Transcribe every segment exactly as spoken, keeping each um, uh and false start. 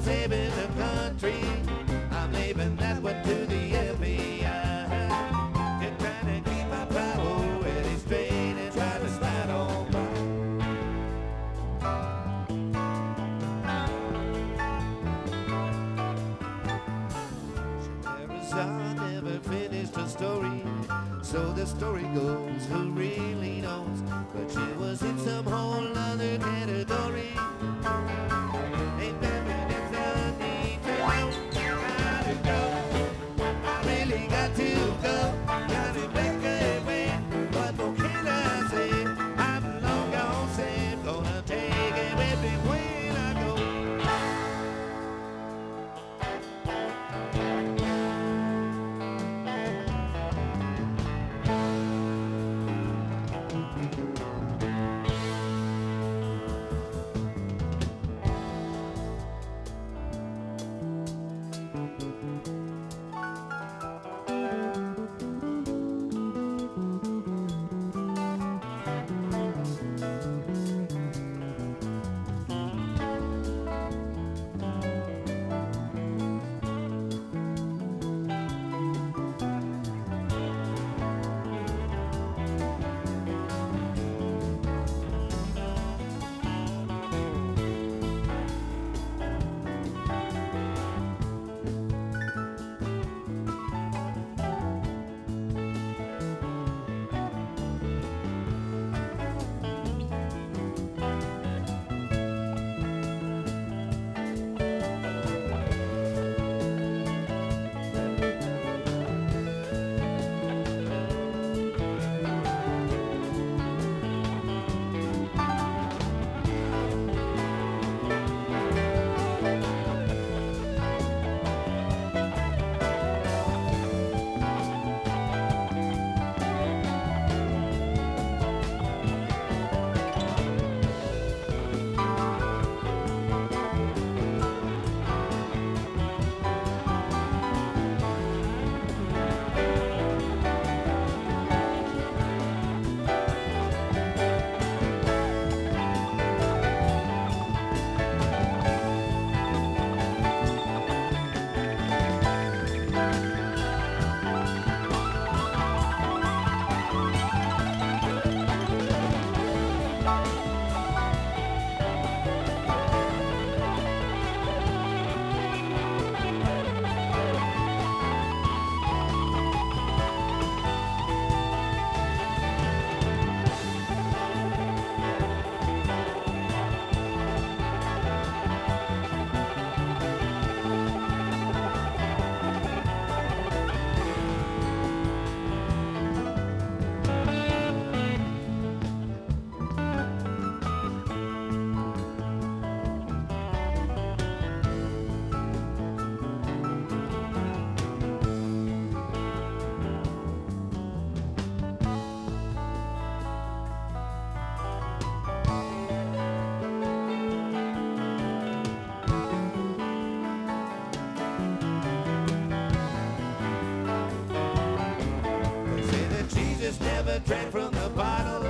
was leaving the country. I'm leaving that one to the F B I. Just trying to keep my priority straight and try to slide on by. I never finished the story, so the story goes, who really knows? But she was in some whole other category. Ain't never if I need to know how to go. I really got to go, got to make a way. What more can I say? I'm long gone said, gonna take it with me when I go. Never drank from the bottle,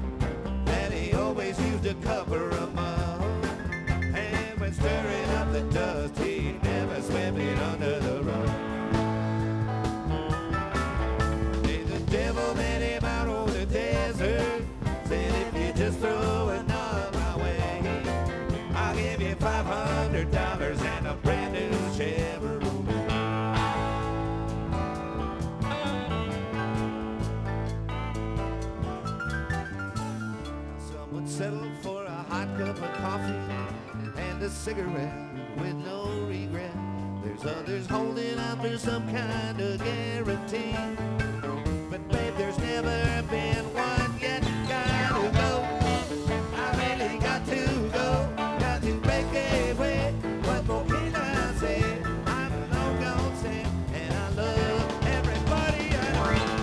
that he always used a cover of mud. And when stirring up the dust, he never swept it under the rug. Hey, the devil met him out on the desert, said if you just throw a knob my way, I'll give you five hundred dollars and a brand new Chevrolet. Settle for a hot cup of coffee and a cigarette with no regret. There's others holding out for some kind of guarantee, but babe, there's never been one yet. Gotta go, I really got to go, got to make a way. What more can I say? I'm a long gone saint, and I love everybody I know.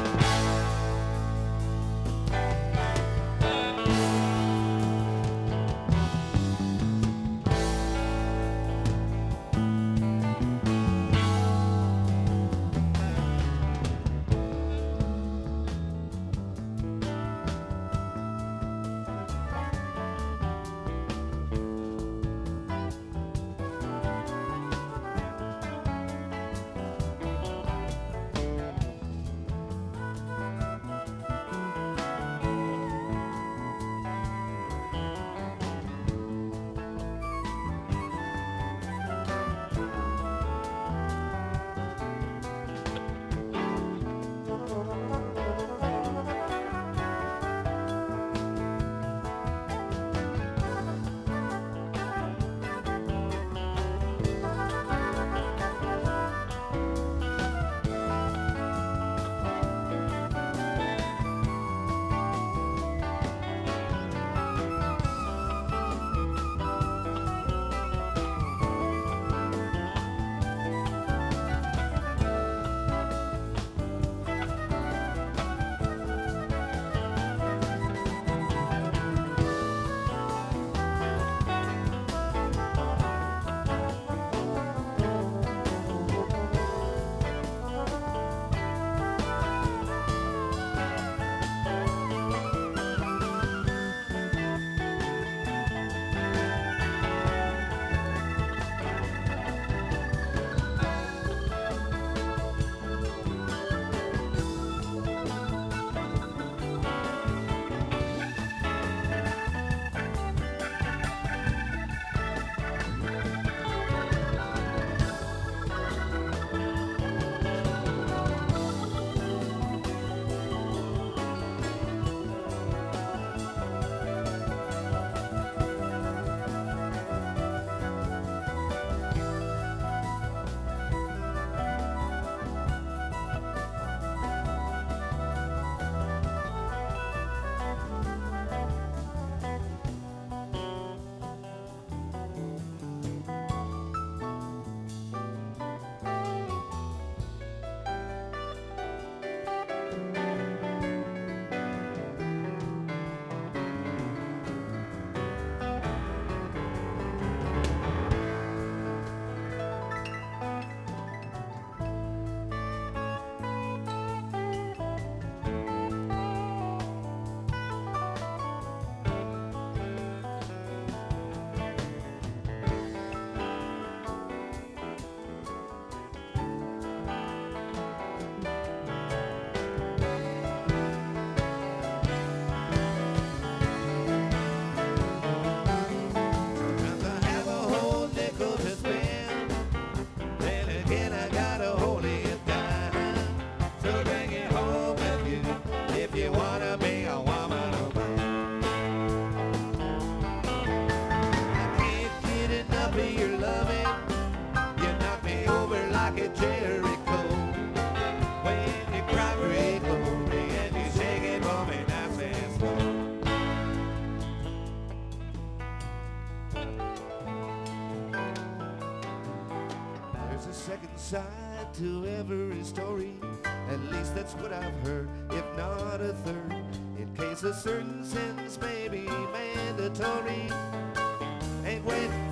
a second side to every story. At least that's what I've heard, if not a third. In case a certain sentence may be mandatory. Ain't waiting